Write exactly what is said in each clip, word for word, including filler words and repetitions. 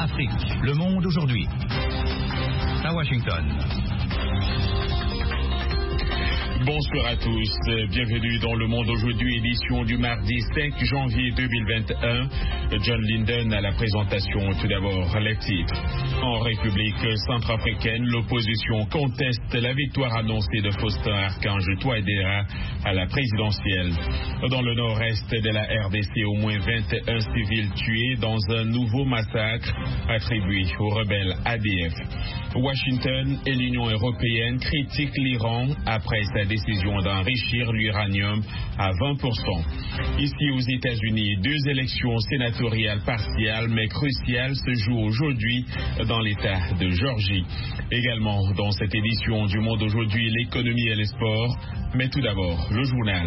Afrique. Le monde aujourd'hui. À Washington. Bonsoir à tous, bienvenue dans Le Monde aujourd'hui, édition du mardi cinq janvier deux mille vingt et un. John Linden à la présentation. Tout d'abord, les titres. En République centrafricaine, l'opposition conteste la victoire annoncée de Faustin Archange Touadéra à la présidentielle. Dans le nord-est de la R D C, au moins vingt et un civils tués dans un nouveau massacre attribué aux rebelles A D F. Washington et l'Union européenne critiquent l'Iran après sa décision d'enrichir l'uranium à vingt pour cent. Ici aux États-Unis, deux élections sénatoriales partiales mais cruciales se jouent aujourd'hui dans l'État de Géorgie. Également dans cette édition du Monde aujourd'hui, l'économie et les sports. Mais tout d'abord, le journal.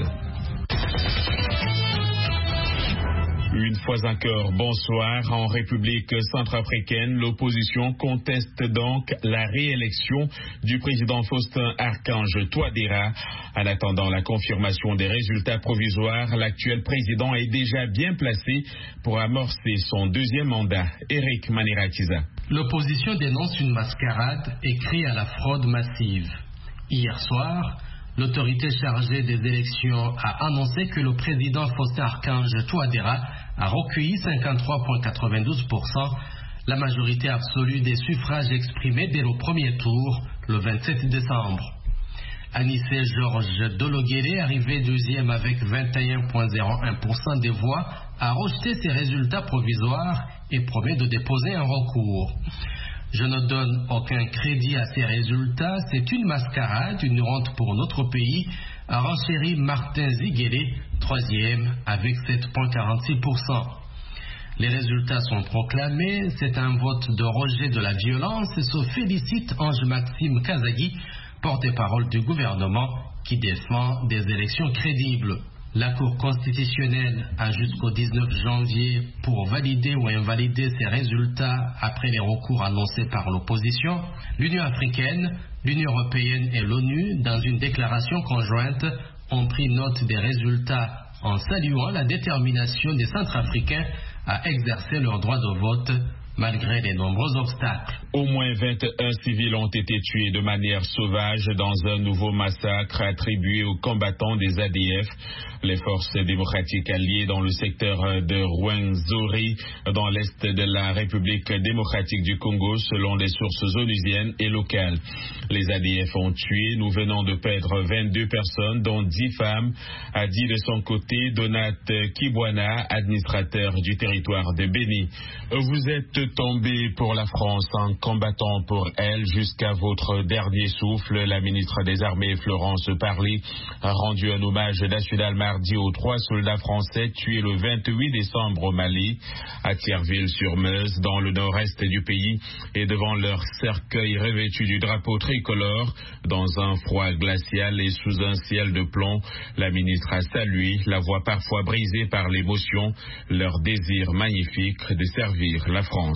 Une fois encore, bonsoir. En République centrafricaine, l'opposition conteste donc la réélection du président Faustin Archange Touadéra. En attendant la confirmation des résultats provisoires, l'actuel président est déjà bien placé pour amorcer son deuxième mandat. Eric Maniratiza. L'opposition dénonce une mascarade et crie à la fraude massive. Hier soir, l'autorité chargée des élections a annoncé que le président Faustin Archange Touadéra a recueilli cinquante-trois virgule quatre-vingt-douze pour cent, la majorité absolue des suffrages exprimés dès le premier tour, le vingt-sept décembre. Anissé Georges Dologuéré, arrivé deuxième avec vingt et un virgule zéro un pour cent des voix, a rejeté ces résultats provisoires et promet de déposer un recours. Je ne donne aucun crédit à ces résultats, c'est une mascarade, une honte pour notre pays, a renchéri Martin Ziguéré, troisième, avec sept virgule quarante-six pour cent. Les résultats sont proclamés, c'est un vote de rejet de la violence et se félicite Ange-Maxime Kazagui, porte-parole du gouvernement, qui défend des élections crédibles. La Cour constitutionnelle a jusqu'au dix-neuf janvier pour valider ou invalider ces résultats après les recours annoncés par l'opposition. L'Union africaine, l'Union européenne et l'ONU, dans une déclaration conjointe, ont pris note des résultats en saluant la détermination des Centrafricains à exercer leur droit de vote malgré les nombreux obstacles. Au moins vingt et un civils ont été tués de manière sauvage dans un nouveau massacre attribué aux combattants des A D F. Les forces démocratiques alliées dans le secteur de Rwenzori, dans l'est de la République démocratique du Congo, selon les sources onusiennes et locales. Les A D F ont tué, nous venons de perdre vingt-deux personnes, dont dix femmes, a dit de son côté Donat Kibwana, administrateur du territoire de Béni. Vous êtes tombé pour la France en combattant pour elle jusqu'à votre dernier souffle. La ministre des Armées, Florence Parly, a rendu un hommage national mardi aux trois soldats français tués le vingt-huit décembre au Mali, à Thierville-sur-Meuse, dans le nord-est du pays, et devant leur cercueil revêtu du drapeau tricolore, dans un froid glacial et sous un ciel de plomb. La ministre a salué, la voix parfois brisée par l'émotion, leur désir magnifique de servir la France.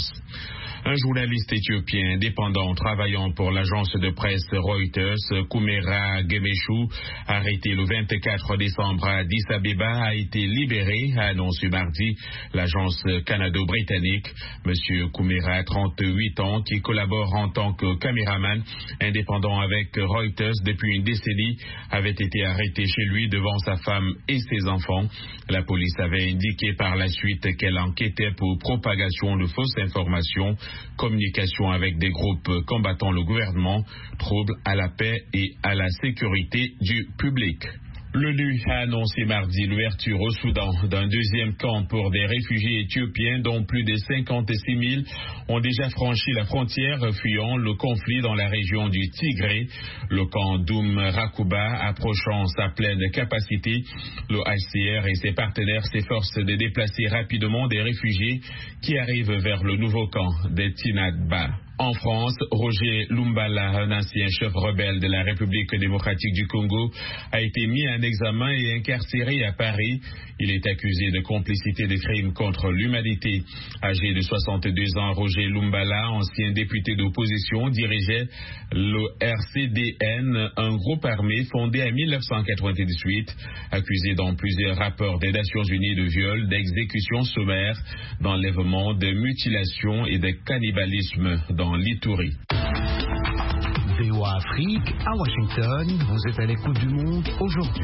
Un journaliste éthiopien indépendant travaillant pour l'agence de presse Reuters, Koumera Gemeshu, arrêté le vingt-quatre décembre à Addis Abeba, a été libéré, a annoncé mardi l'agence canado-britannique. Monsieur Koumera, trente-huit ans, qui collabore en tant que caméraman indépendant avec Reuters depuis une décennie, avait été arrêté chez lui devant sa femme et ses enfants. La police avait indiqué par la suite qu'elle enquêtait pour propagation de fausses informations, communication avec des groupes combattant le gouvernement, troubles à la paix et à la sécurité du public. L'ONU a annoncé mardi l'ouverture au Soudan d'un deuxième camp pour des réfugiés éthiopiens dont plus de cinquante-six mille ont déjà franchi la frontière fuyant le conflit dans la région du Tigré. Le camp d'Oum Rakuba approchant sa pleine capacité, le H C R et ses partenaires s'efforcent de déplacer rapidement des réfugiés qui arrivent vers le nouveau camp de Tinadba. En France, Roger Lumbala, un ancien chef rebelle de la République démocratique du Congo, a été mis en examen et incarcéré à Paris. Il est accusé de complicité de crimes contre l'humanité. Âgé de soixante-deux ans, Roger Lumbala, ancien député d'opposition, dirigeait le R C D N, un groupe armé fondé en mille neuf cent quatre-vingt-dix-huit, accusé dans plusieurs rapports des Nations Unies de viol, d'exécution sommaire, d'enlèvement, de mutilation et de cannibalisme dans l'Itourie. V O A Afrique, à Washington, vous êtes à l'écoute du monde aujourd'hui.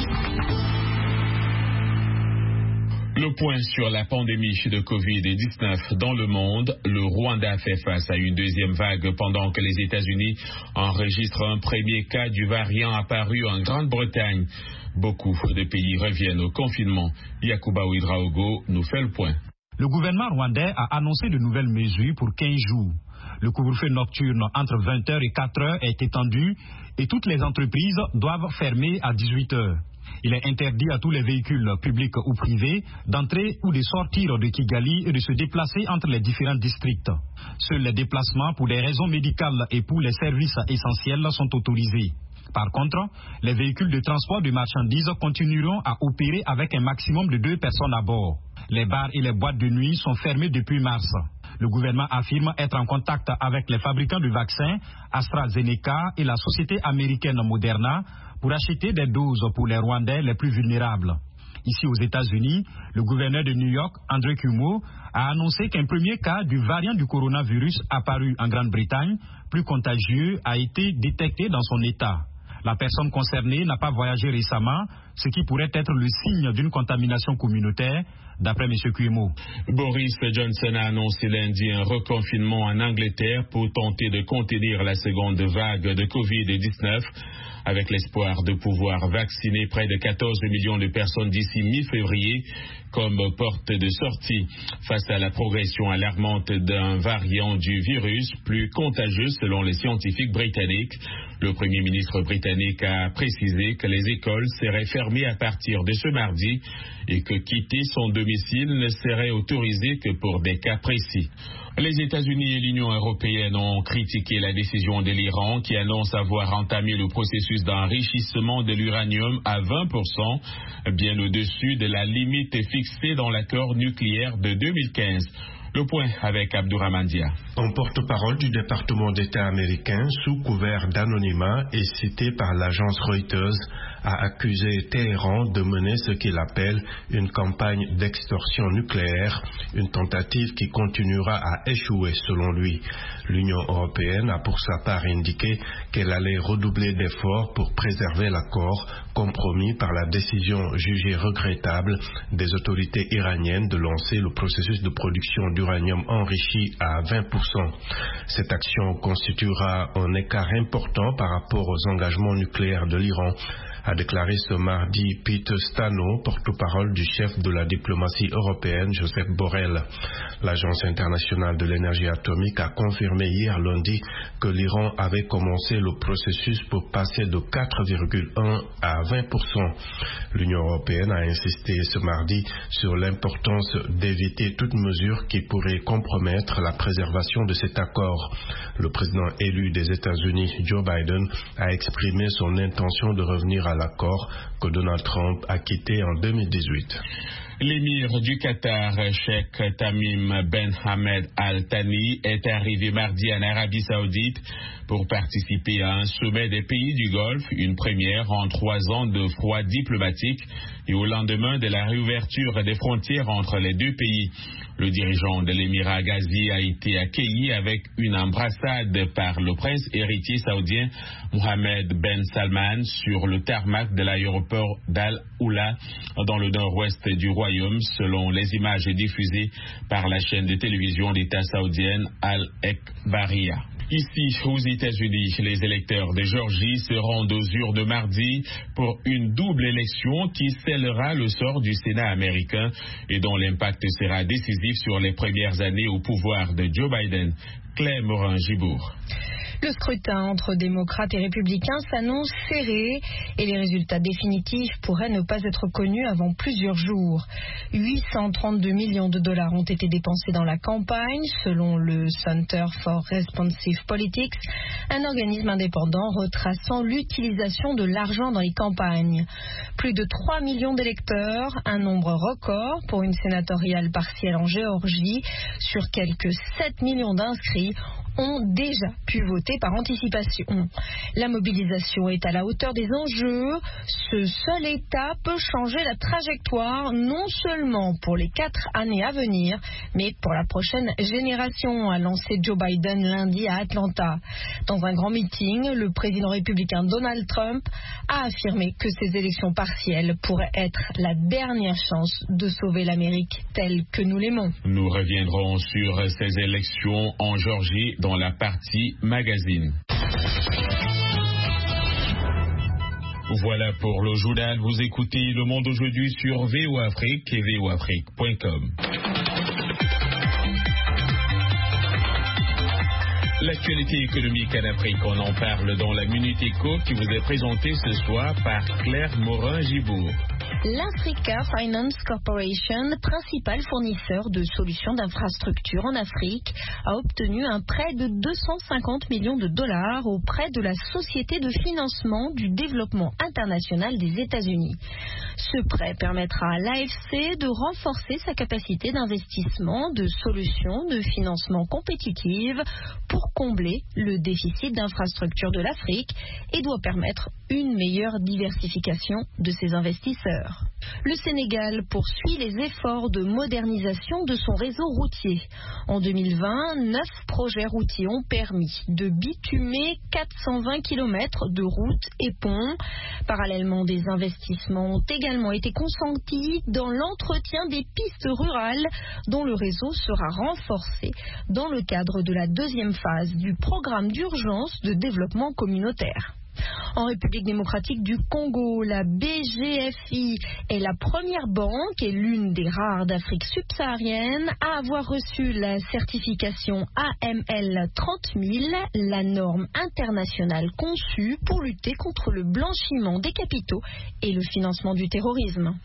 Le point sur la pandémie de covid dix-neuf dans le monde. Le Rwanda fait face à une deuxième vague pendant que les États-Unis enregistrent un premier cas du variant apparu en Grande-Bretagne. Beaucoup de pays reviennent au confinement. Yacouba Ouidraogo nous fait le point. Le gouvernement rwandais a annoncé de nouvelles mesures pour quinze jours. Le couvre-feu nocturne entre vingt heures et quatre heures est étendu et toutes les entreprises doivent fermer à dix-huit heures. Il est interdit à tous les véhicules publics ou privés d'entrer ou de sortir de Kigali et de se déplacer entre les différents districts. Seuls les déplacements pour des raisons médicales et pour les services essentiels sont autorisés. Par contre, les véhicules de transport de marchandises continueront à opérer avec un maximum de deux personnes à bord. Les bars et les boîtes de nuit sont fermés depuis mars. Le gouvernement affirme être en contact avec les fabricants de vaccins AstraZeneca et la société américaine Moderna pour acheter des doses pour les Rwandais les plus vulnérables. Ici aux États-Unis, le gouverneur de New York, Andrew Cuomo, a annoncé qu'un premier cas du variant du coronavirus apparu en Grande-Bretagne, plus contagieux, a été détecté dans son État. La personne concernée n'a pas voyagé récemment, ce qui pourrait être le signe d'une contamination communautaire, d'après M. Cuomo. Boris Johnson a annoncé lundi un reconfinement en Angleterre pour tenter de contenir la seconde vague de covid dix-neuf, avec l'espoir de pouvoir vacciner près de quatorze millions de personnes d'ici mi-février comme porte de sortie. Face à la progression alarmante d'un variant du virus plus contagieux selon les scientifiques britanniques, le Premier ministre britannique a précisé que les écoles seraient fermées à partir de ce mardi et que quitter son domicile ne serait autorisé que pour des cas précis. Les États-Unis et l'Union européenne ont critiqué la décision de l'Iran qui annonce avoir entamé le processus d'enrichissement de l'uranium à vingt pour cent, bien au-dessus de la limite fixée dans l'accord nucléaire de deux mille quinze. Le point avec Abdourahmane Dia. Un porte-parole du département d'État américain, sous couvert d'anonymat et cité par l'agence Reuters, a accusé Téhéran de mener ce qu'il appelle une campagne d'extorsion nucléaire, une tentative qui continuera à échouer selon lui. L'Union européenne a pour sa part indiqué qu'elle allait redoubler d'efforts pour préserver l'accord, compromis par la décision jugée regrettable des autorités iraniennes de lancer le processus de production d'uranium enrichi à vingt pour cent. Cette action constituera un écart important par rapport aux engagements nucléaires de l'Iran, a déclaré ce mardi Peter Stano, porte-parole du chef de la diplomatie européenne, Joseph Borrell. L'Agence internationale de l'énergie atomique a confirmé hier lundi que l'Iran avait commencé le processus pour passer de quatre virgule un à vingt pour cent. L'Union européenne a insisté ce mardi sur l'importance d'éviter toute mesure qui pourrait compromettre la préservation de cet accord. Le président élu des États-Unis, Joe Biden, a exprimé son intention de revenir à l'accord que Donald Trump a quitté en deux mille dix-huit. L'émir du Qatar, Sheikh Tamim Ben Hamed Al Thani, est arrivé mardi en Arabie Saoudite pour participer à un sommet des pays du Golfe, une première en trois ans de froid diplomatique et au lendemain de la réouverture des frontières entre les deux pays. Le dirigeant de l'émirat Ghazi a été accueilli avec une embrassade par le prince héritier saoudien Mohammed Ben Salman sur le tarmac de l'aéroport d'Al Oula dans le nord-ouest du royaume, selon les images diffusées par la chaîne de télévision d'État saoudienne Al-Ekbaria. Ici, aux États-Unis, les électeurs de Géorgie se rendent aux urnes mardi pour une double élection qui scellera le sort du Sénat américain et dont l'impact sera décisif sur les premières années au pouvoir de Joe Biden. Claire Morin-Gibourg. Le scrutin entre démocrates et républicains s'annonce serré et les résultats définitifs pourraient ne pas être connus avant plusieurs jours. huit cent trente-deux millions de dollars ont été dépensés dans la campagne, selon le Center for Responsive Politics, un organisme indépendant retraçant l'utilisation de l'argent dans les campagnes. Plus de trois millions d'électeurs, un nombre record pour une sénatoriale partielle en Géorgie, sur quelques sept millions d'inscrits, ont déjà pu voter par anticipation. La mobilisation est à la hauteur des enjeux. Ce seul État peut changer la trajectoire, non seulement pour les quatre années à venir, mais pour la prochaine génération, a lancé Joe Biden lundi à Atlanta. Dans un grand meeting, le président républicain Donald Trump a affirmé que ces élections partielles pourraient être la dernière chance de sauver l'Amérique telle que nous l'aimons. Nous reviendrons sur ces élections en Géorgie dans la partie magazine. Voilà pour le journal. Vous écoutez Le Monde aujourd'hui sur V O Afrique et v o afrique point com. L'actualité économique en Afrique, on en parle dans la Minute Éco qui vous est présentée ce soir par Claire Morin-Gibourg. L'Africa Finance Corporation, principal fournisseur de solutions d'infrastructure en Afrique, a obtenu un prêt de deux cent cinquante millions de dollars auprès de la Société de financement du développement international des États-Unis. Ce prêt permettra à l'A F C de renforcer sa capacité d'investissement de solutions de financement compétitives pour combler le déficit d'infrastructure de l'Afrique et doit permettre une meilleure diversification de ses investisseurs. Le Sénégal poursuit les efforts de modernisation de son réseau routier. En deux mille vingt, neuf projets routiers ont permis de bitumer quatre cent vingt kilomètres de routes et ponts. Parallèlement, des investissements ont également été consentis dans l'entretien des pistes rurales dont le réseau sera renforcé dans le cadre de la deuxième phase du programme d'urgence de développement communautaire. En République démocratique du Congo, la B G F I est la première banque et l'une des rares d'Afrique subsaharienne à avoir reçu la certification A M L trente mille, la norme internationale conçue pour lutter contre le blanchiment des capitaux et le financement du terrorisme.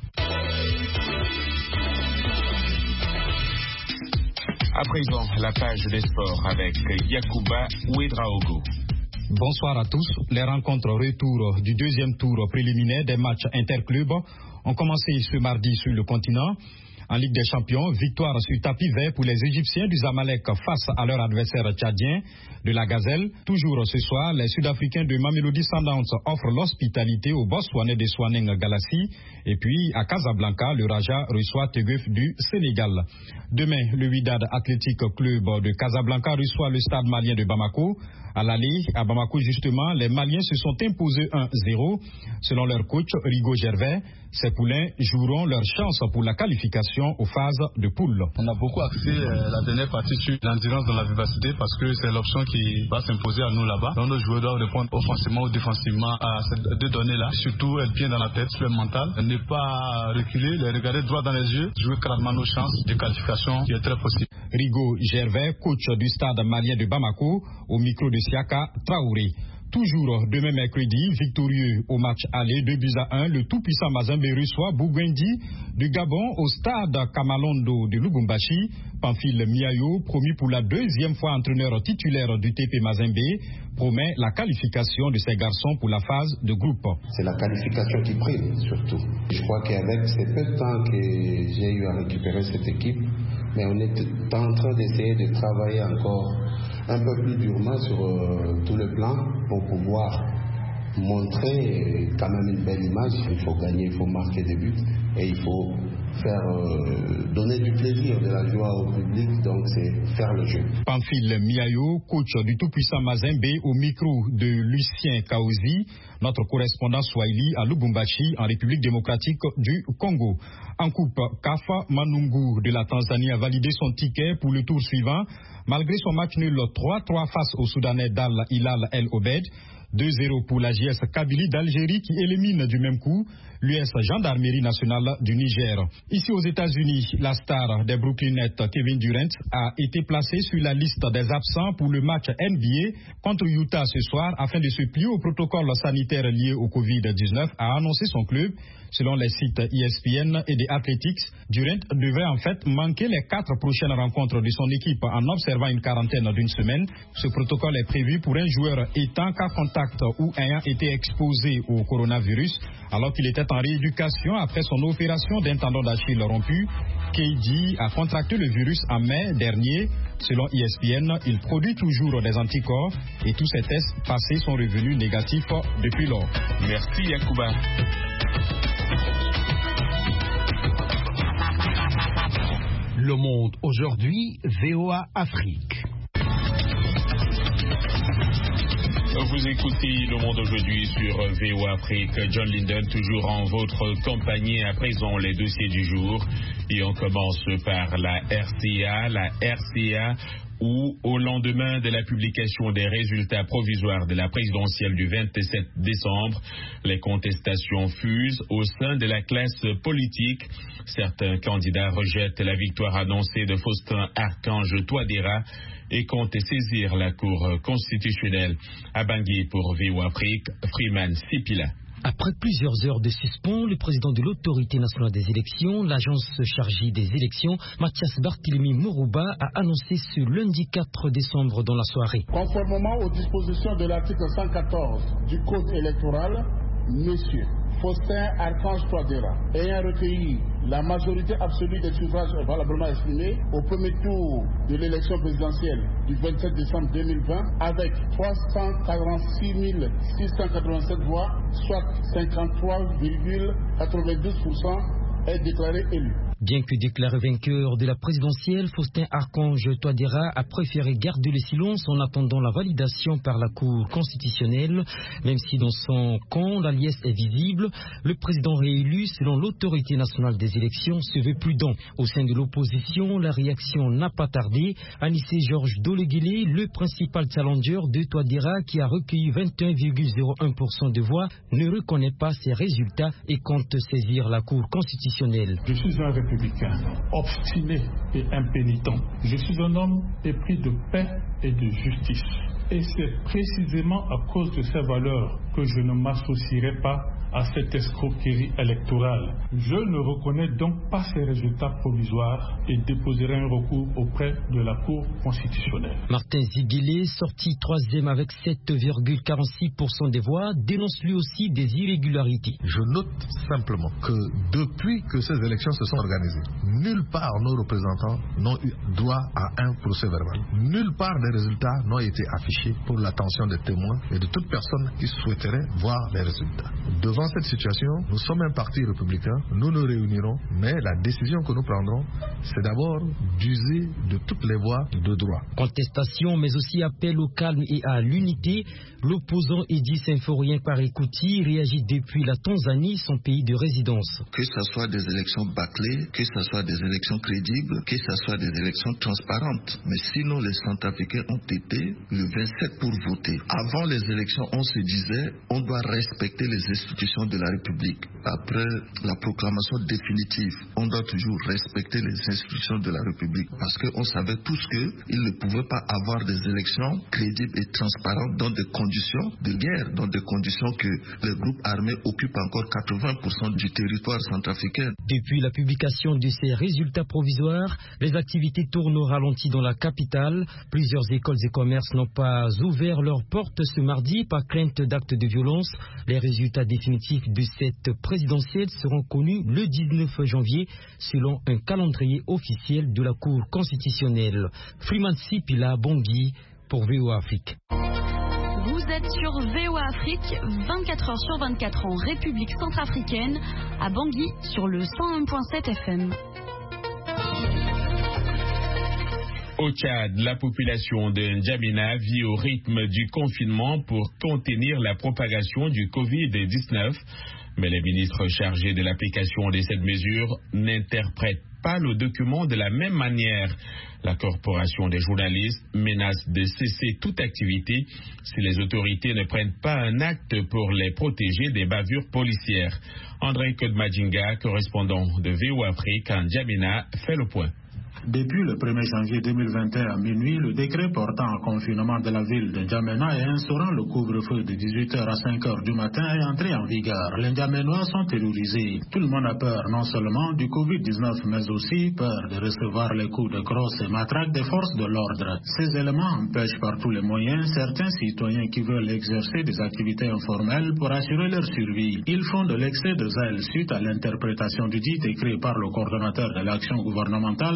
À présent, la page des sports avec Yacouba Ouedraogo. Bonsoir à tous. Les rencontres retour du deuxième tour préliminaire des matchs interclubs ont commencé ce mardi sur le continent. En Ligue des Champions, victoire sur tapis vert pour les Égyptiens du Zamalek face à leur adversaire tchadien de la Gazelle. Toujours ce soir, les Sud-Africains de Mamelodi Sundowns offrent l'hospitalité au Botswanais de Swaneng Galassi. Et puis, à Casablanca, le Raja reçoit Teguef du Sénégal. Demain, le Wydad Athletic Club de Casablanca reçoit le stade malien de Bamako. À l'aller, à Bamako justement, les Maliens se sont imposés un zéro. Selon leur coach Rigo Gervais, ces poulains joueront leur chance pour la qualification aux phases de poule. On a beaucoup axé euh, la dernière partie sur l'endurance dans la vivacité parce que c'est l'option qui va s'imposer à nous là-bas. Donc nos joueurs doivent répondre offensivement ou défensivement à ces deux données-là. Surtout être bien dans la tête, sur le mental, ne pas reculer, les regarder droit dans les yeux, jouer clairement nos chances de qualification qui est très possible. Rigo Gervais, coach du stade malien de Bamako, au micro de Siaka Traoré. Toujours demain mercredi, victorieux au match aller deux buts à un, le tout-puissant Mazembe reçoit Bouguendi du Gabon au stade Kamalondo de Lubumbashi. Pamphile Miayo, promu pour la deuxième fois entraîneur titulaire du T P Mazembe, promet la qualification de ses garçons pour la phase de groupe. C'est la qualification qui prime, surtout. Je crois qu'avec ces peu de temps que j'ai eu à récupérer cette équipe, mais on est en train d'essayer de travailler encore un peu plus durement sur euh, tout le plan pour pouvoir montrer quand même une belle image. Il faut gagner, il faut marquer des buts et il faut faire euh, donner du plaisir, de la joie au public, donc c'est faire le jeu. Pamphile Miayo, coach du tout-puissant Mazembe, au micro de Lucien Kaozi, notre correspondant Swahili à Lubumbashi, en République démocratique du Congo. En coupe, Kafa Manungu de la Tanzanie a validé son ticket pour le tour suivant, malgré son match nul trois trois face au Soudanais d'Al Hilal El Obed. deux zéro pour l'A J S Kabylie d'Algérie qui élimine du même coup l'U S Gendarmerie nationale du Niger. Ici aux États-Unis, la star des Brooklyn Nets, Kevin Durant, a été placé sur la liste des absents pour le match N B A contre Utah ce soir afin de se plier au protocole sanitaire lié au covid dix-neuf, a annoncé son club. Selon les sites E S P N et The Athletics, Durant devrait en fait manquer les quatre prochaines rencontres de son équipe en observant une quarantaine d'une semaine. Ce protocole est prévu pour un joueur étant cas contact ou ayant été exposé au coronavirus alors qu'il était en rééducation après son opération d'un tendon d'Achille rompu. K D a contracté le virus en mai dernier. Selon E S P N, il produit toujours des anticorps et tous ces tests passés sont revenus négatifs depuis lors. Merci Yacouba. Le Monde aujourd'hui, V O A Afrique. Vous écoutez Le Monde aujourd'hui sur V O A Afrique. John Linden, toujours en votre compagnie. À présent, les dossiers du jour. Et on commence par la R C A. La R C A, où au lendemain de la publication des résultats provisoires de la présidentielle du vingt-sept décembre, les contestations fusent au sein de la classe politique. Certains candidats rejettent la victoire annoncée de Faustin Archange Touadéra et comptent saisir la Cour constitutionnelle. À Bangui pour V O A Afrique, Freeman Sipila. Après plusieurs heures de suspens, le président de l'autorité nationale des élections, l'agence chargée des élections, Mathias Barthélemy Mourouba, a annoncé ce lundi quatre décembre dans la soirée. Conformément aux dispositions de l'article cent quatorze du Code électoral, Monsieur Faustin Archange Touadéra, ayant recueilli la majorité absolue des suffrages valablement exprimés au premier tour de l'élection présidentielle du vingt-sept décembre deux mille vingt, avec trois cent quarante-six mille six cent quatre-vingt-sept voix, soit cinquante-trois virgule quatre-vingt-douze pour cent, est déclaré élu. Bien que déclaré vainqueur de la présidentielle, Faustin Archange Touadéra a préféré garder le silence en attendant la validation par la Cour constitutionnelle. Même si dans son camp, la liesse est visible, le président réélu, selon l'autorité nationale des élections, se veut prudent. Au sein de l'opposition, la réaction n'a pas tardé. Anissé Georges Doleguélé, le principal challenger de Touadéra, qui a recueilli vingt et un virgule zéro un pour cent de voix, ne reconnaît pas ses résultats et compte saisir la Cour constitutionnelle. Je suis un républicain, obstiné et impénitent. Je suis un homme épris de paix et de justice. Et c'est précisément à cause de ces valeurs que je ne m'associerai pas à cette escroquerie électorale. Je ne reconnais donc pas ces résultats provisoires et déposerai un recours auprès de la Cour constitutionnelle. Martin Ziguélé, sorti troisième avec sept virgule quarante-six pour cent des voix, dénonce lui aussi des irrégularités. Je note simplement que depuis que ces élections se sont organisées, nulle part nos représentants n'ont eu droit à un procès verbal. Nulle part des résultats n'ont été affichés pour l'attention des témoins et de toute personne qui souhaiterait voir les résultats. Devant cette situation, nous sommes un parti républicain, nous nous réunirons, mais la décision que nous prendrons, c'est d'abord d'user de toutes les voies de droit. Contestation, mais aussi appel au calme et à l'unité. L'opposant Eddy Symphorien Parekouti réagit depuis la Tanzanie, son pays de résidence. Que ce soit des élections bâclées, que ce soit des élections crédibles, que ce soit des élections transparentes. Mais sinon, les Centrafricains ont été le vingt-sept pour voter. Avant les élections, on se disait, on doit respecter les institutions de la République. Après la proclamation définitive, on doit toujours respecter les institutions de la République parce qu'on savait tous qu'ils ne pouvaient pas avoir des élections crédibles et transparentes dans des conditions de guerre, dans des conditions que les groupes armés occupent encore quatre-vingts pour cent du territoire centrafricain. Depuis la publication de ces résultats provisoires, les activités tournent au ralenti dans la capitale. Plusieurs écoles et commerces n'ont pas ouvert leurs portes ce mardi par crainte d'actes de violence. Les résultats définitifs de cette présidentielle seront connus le dix-neuf janvier selon un calendrier officiel de la Cour constitutionnelle. Freeman Sipila, Bangui pour V O A Afrique. Vous êtes sur V O A Afrique, vingt-quatre heures sur vingt-quatre en République centrafricaine, à Bangui sur le cent un virgule sept F M. Au Tchad, la population de N'Djamena vit au rythme du confinement pour contenir la propagation du covid dix-neuf. Mais les ministres chargés de l'application de cette mesure n'interprètent pas le document de la même manière. La corporation des journalistes menace de cesser toute activité si les autorités ne prennent pas un acte pour les protéger des bavures policières. André Kodmadjinga, correspondant de V O Afrique en N'Djamena, fait le point. Depuis le premier janvier deux mille vingt et un à minuit, le décret portant un confinement de la ville de N'Djamena et instaurant le couvre-feu de dix-huit heures à cinq heures du matin est entré en vigueur. Les N'Djamenois sont terrorisés. Tout le monde a peur non seulement du covid dix-neuf, mais aussi peur de recevoir les coups de crosse et matraque des forces de l'ordre. Ces éléments empêchent par tous les moyens certains citoyens qui veulent exercer des activités informelles pour assurer leur survie. Ils font de l'excès de zèle suite à l'interprétation du dit écrit par le coordonnateur de l'action gouvernementale,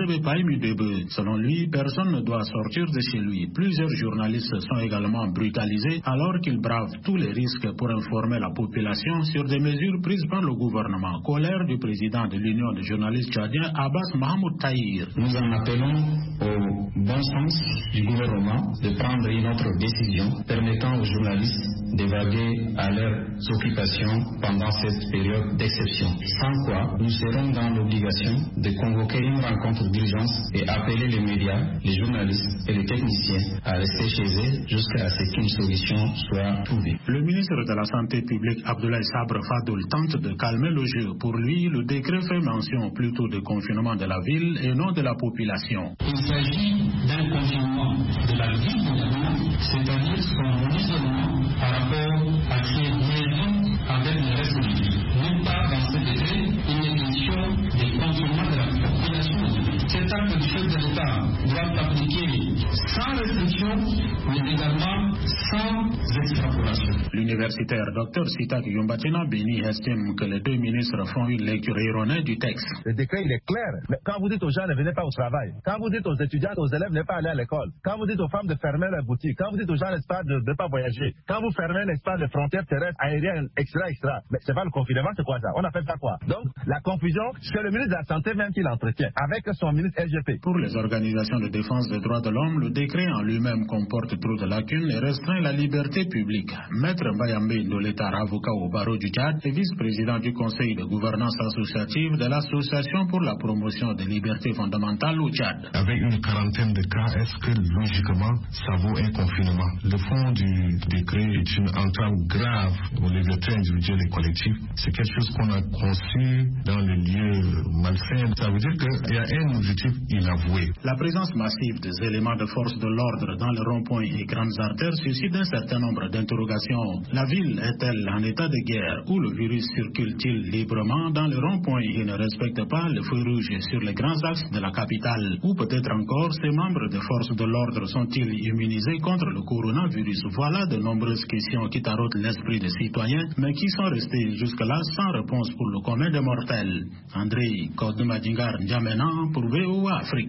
Selon lui, personne ne doit sortir de chez lui. Plusieurs journalistes sont également brutalisés alors qu'ils bravent tous les risques pour informer la population sur des mesures prises par le gouvernement. Colère du président de l'Union des journalistes tchadiens, Abbas Mahmoud Tahir. Nous en appelons au bon sens du gouvernement de prendre une autre décision permettant aux journalistes d'évader à leurs occupations pendant cette période d'exception. Sans quoi, nous serons dans l'obligation de convoquer une rencontre d'urgence et appeler les médias, les journalistes et les techniciens à rester chez eux jusqu'à ce qu'une solution soit trouvée. Le ministre de la Santé publique, Abdoulaye Sabre Fadoul, tente de calmer le jeu. Pour lui, le décret fait mention plutôt de confinement de la ville et non de la population. Il s'agit d'un confinement de la ville de la ville, c'est-à-dire son isolement par rapport à ses liaisons avec le reste de la ville. Nulle part dans ce décret, il n'est question des confinements de la population. Cet acte du chef de l'État doit s'appliquer sans restriction, mais également sans extrapolation. L'universitaire Dr Sitak Yombatina Beni estime que les deux ministres font une lecture erronée du texte. Le décret, il est clair. Mais quand vous dites aux gens ne venez pas au travail, quand vous dites aux étudiants, aux élèves ne pas aller à l'école, quand vous dites aux femmes de fermer leurs boutiques, quand vous dites aux gens n'est-ce pas de ne pas voyager, quand vous fermez n'est-ce pas les frontières terrestres, aériennes, extra, extra, mais c'est pas le confinement, c'est quoi ça? On appelle ça quoi? Donc la confusion, c'est le ministre de la Santé même qui l'entretient avec son ministre L G P. Pour les organisations de défense des droits de l'homme, le décret en lui-même comporte trop de lacunes et restreint la liberté publique. Maître Mbayambe Ndoletar, avocat au barreau du Tchad et vice-président du conseil de gouvernance associative de l'association pour la promotion des libertés fondamentales au Tchad. Avec une quarantaine de cas, est-ce que logiquement ça vaut un confinement? Le fond du décret est une entrave grave aux libertés individuelles et collectives. C'est quelque chose qu'on a conçu dans les lieux malsains. Ça veut dire qu'il y a un objectif inavoué. La présence massive des éléments de force de l'ordre dans les ronds-points et grandes artères suscite un certain nombre d'interrogations. La ville est-elle en état de guerre où le virus circule-t-il librement dans les ronds-points et ne respecte pas le feu rouge sur les grands axes de la capitale? Ou peut-être encore, ces membres des forces de l'ordre sont-ils immunisés contre le coronavirus? Voilà de nombreuses questions qui tarautent l'esprit des citoyens, mais qui sont restées jusque-là sans réponse pour le commun des mortels. André Kodmadjinga, N'Djamena pour V O Afrique.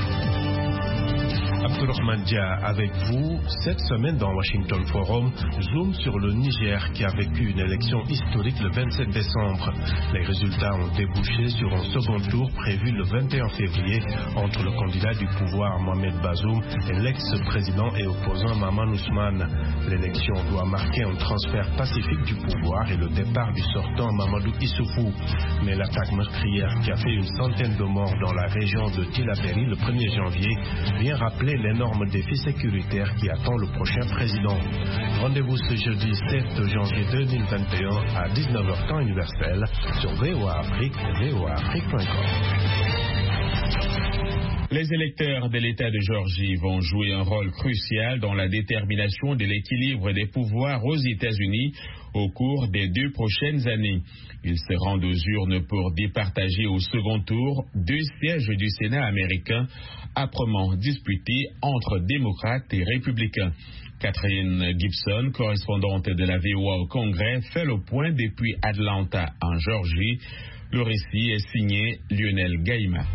Abdourahmane Dia avec vous. Cette semaine dans Washington Forum, zoom sur le Niger qui a vécu une élection historique le vingt-sept décembre. Les résultats ont débouché sur un second tour prévu le vingt et un février entre le candidat du pouvoir Mohamed Bazoum et l'ex-président et opposant Maman Ousmane. L'élection doit marquer un transfert pacifique du pouvoir et le départ du sortant Mamadou Issoufou. Mais l'attaque meurtrière qui a fait une centaine de morts dans la région de Tillabéri le premier janvier vient rappeler l'énorme défi sécuritaire qui attend le prochain président. Rendez-vous ce jeudi sept janvier deux mille vingt et un à dix-neuf heures temps universel sur V O A Afrique et V O A Afrique point com. Les électeurs de l'État de Géorgie vont jouer un rôle crucial dans la détermination de l'équilibre des pouvoirs aux États-Unis au cours des deux prochaines années. Ils se rendent aux urnes pour départager au second tour deux sièges du Sénat américain âprement disputés entre démocrates et républicains. Catherine Gibson, correspondante de la V O A au Congrès, fait le point depuis Atlanta en Géorgie. Le récit est signé Lionel Gaïma.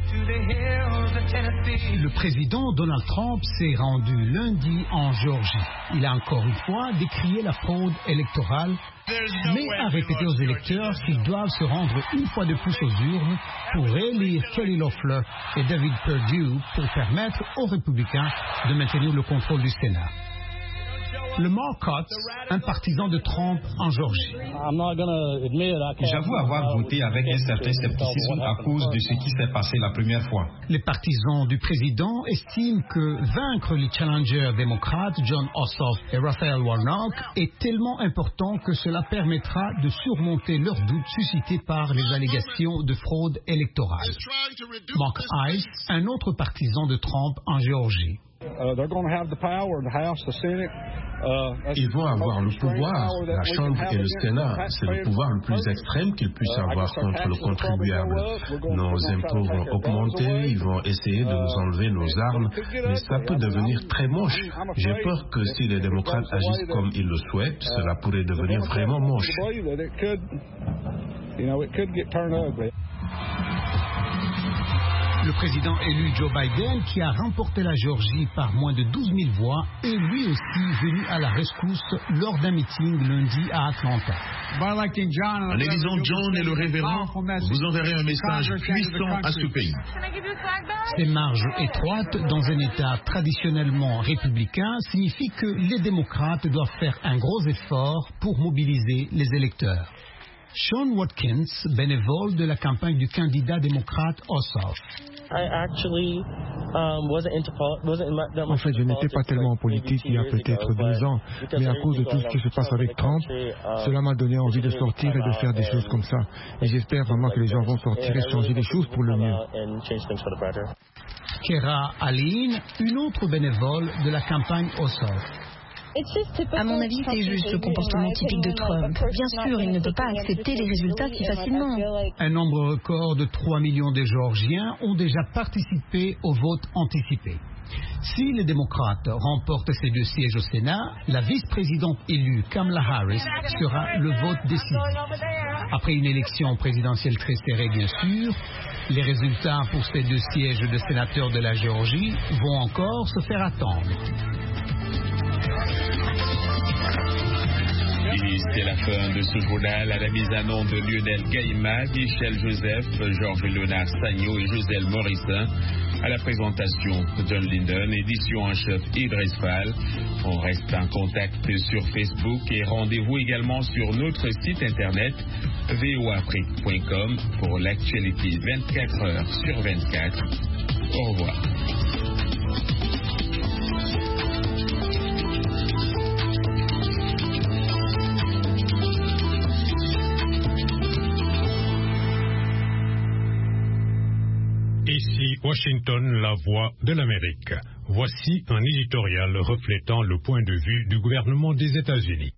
Le président Donald Trump s'est rendu lundi en Géorgie. Il a encore une fois décrié la fraude électorale, mais a répété aux électeurs qu'ils doivent se rendre une fois de plus aux urnes pour réélire Kelly Loeffler et David Perdue pour permettre aux républicains de maintenir le contrôle du Sénat. Le Marcotte, un partisan de Trump en Géorgie. J'avoue avoir voté avec un certain scepticisme à cause de ce qui s'est passé la première fois. Les partisans du président estiment que vaincre les challengers démocrates Jon Ossoff et Raphael Warnock est tellement important que cela permettra de surmonter leurs doutes suscités par les allégations de fraude électorale. Mark Ice, un autre partisan de Trump en Géorgie. Ils vont avoir le pouvoir, la Chambre et le Sénat. C'est le pouvoir le plus extrême qu'ils puissent avoir contre le contribuable. Nos impôts vont augmenter, ils vont essayer de nous enlever nos armes, mais ça peut devenir très moche. J'ai peur que si les démocrates agissent comme ils le souhaitent, cela pourrait devenir vraiment moche. Le président élu Joe Biden, qui a remporté la Géorgie par moins de douze mille voix, est lui aussi venu à la rescousse lors d'un meeting lundi à Atlanta. En élisant John et le révérend, vous enverrez un message puissant à ce pays. Ces marges étroites dans un État traditionnellement républicain signifient que les démocrates doivent faire un gros effort pour mobiliser les électeurs. Sean Watkins, bénévole de la campagne du candidat démocrate Ossoff. En fait, je n'étais pas tellement en politique il y a peut-être dix ans, mais à cause de tout ce qui se passe avec Trump, cela m'a donné envie de sortir et de faire des choses comme ça. Et j'espère vraiment que les gens vont sortir et changer les choses pour le mieux. Kera Aline, une autre bénévole de la campagne Ossoff. À mon avis, c'est juste le comportement typique de Trump. Bien sûr, il ne peut pas accepter les résultats si facilement. Un nombre record de trois millions de Géorgiens ont déjà participé au vote anticipé. Si les démocrates remportent ces deux sièges au Sénat, la vice-présidente élue Kamala Harris sera le vote décisif. Après une élection présidentielle très serrée, bien sûr, les résultats pour ces deux sièges de sénateurs de la Géorgie vont encore se faire attendre. Et c'est la fin de ce journal à la mise en onde de Lionel Gaïma, Michel Joseph, Georges Léonard Sagno et Joselle Morissin. À la présentation, John Linden, édition en chef Idriss Fall. On reste en contact sur Facebook et rendez-vous également sur notre site internet v o afrique point com pour l'actualité vingt-quatre heures sur vingt-quatre. Au revoir. Ici Washington, la voix de l'Amérique. Voici un éditorial reflétant le point de vue du gouvernement des États-Unis.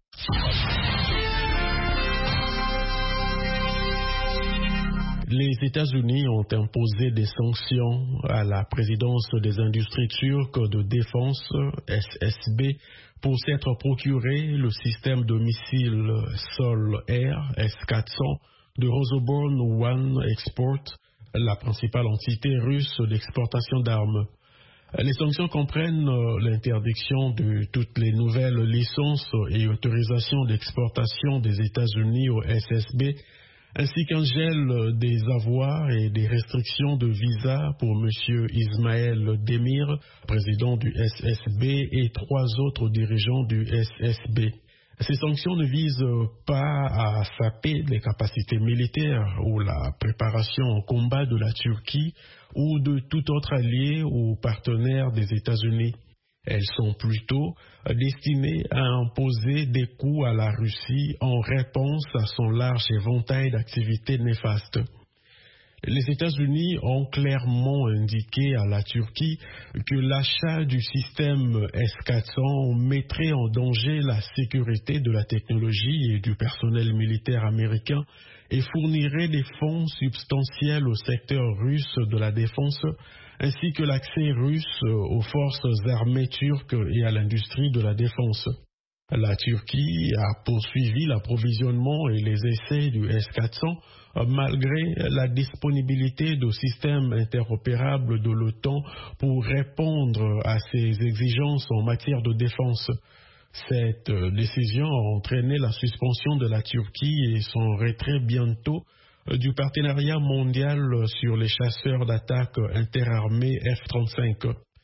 Les États-Unis ont imposé des sanctions à la présidence des industries turques de défense, S S B, pour s'être procuré le système de missiles sol-air S quatre cents de Rosoboron One Export, la principale entité russe d'exportation d'armes. Les sanctions comprennent l'interdiction de toutes les nouvelles licences et autorisations d'exportation des États-Unis au S S B, ainsi qu'un gel des avoirs et des restrictions de visa pour M. Ismaël Demir, président du S S B, et trois autres dirigeants du S S B. Ces sanctions ne visent pas à saper les capacités militaires ou la préparation au combat de la Turquie ou de tout autre allié ou partenaire des États-Unis. Elles sont plutôt destinées à imposer des coûts à la Russie en réponse à son large éventail d'activités néfastes. Les États-Unis ont clairement indiqué à la Turquie que l'achat du système S quatre cents mettrait en danger la sécurité de la technologie et du personnel militaire américain et fournirait des fonds substantiels au secteur russe de la défense, ainsi que l'accès russe aux forces armées turques et à l'industrie de la défense. La Turquie a poursuivi l'approvisionnement et les essais du S quatre cents malgré la disponibilité de systèmes interopérables de l'OTAN pour répondre à ses exigences en matière de défense. Cette décision a entraîné la suspension de la Turquie et son retrait bientôt du partenariat mondial sur les chasseurs d'attaque interarmés F trente-cinq.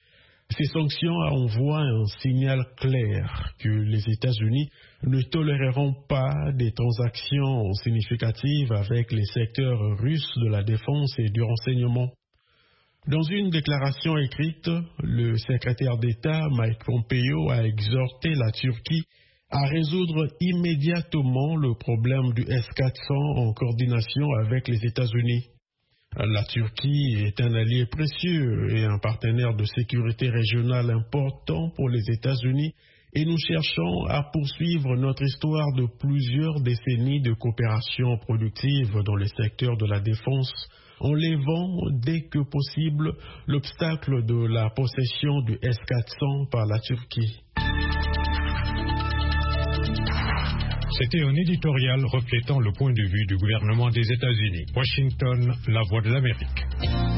Ces sanctions envoient un signal clair que les États-Unis ne toléreront pas des transactions significatives avec les secteurs russes de la défense et du renseignement. Dans une déclaration écrite, le secrétaire d'État Mike Pompeo a exhorté la Turquie à résoudre immédiatement le problème du S quatre cents en coordination avec les États-Unis. La Turquie est un allié précieux et un partenaire de sécurité régionale important pour les États-Unis et nous cherchons à poursuivre notre histoire de plusieurs décennies de coopération productive dans les secteurs de la défense en levant dès que possible l'obstacle de la possession du S quatre cents par la Turquie. C'était un éditorial reflétant le point de vue du gouvernement des États-Unis. Washington, la voix de l'Amérique.